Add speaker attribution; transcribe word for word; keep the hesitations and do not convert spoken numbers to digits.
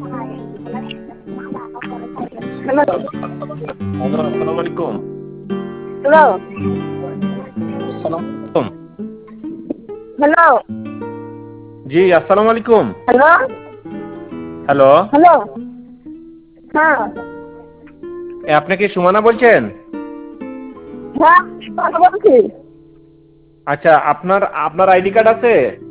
Speaker 1: Hello.
Speaker 2: Hello, আসসালামু আলাইকুম।
Speaker 1: Hello.
Speaker 2: আসসালাম আলাইকুম।
Speaker 1: হ্যালো।
Speaker 2: জি, আসসালামু আলাইকুম।
Speaker 1: হ্যালো।
Speaker 2: হ্যালো।
Speaker 1: হ্যালো। হ্যাঁ।
Speaker 2: এ আপনি কি সুমনা বলছেন?
Speaker 1: হ্যাঁ, কথা বলছি।
Speaker 2: আচ্ছা, আপনার আপনার আইডি কার্ড আছে?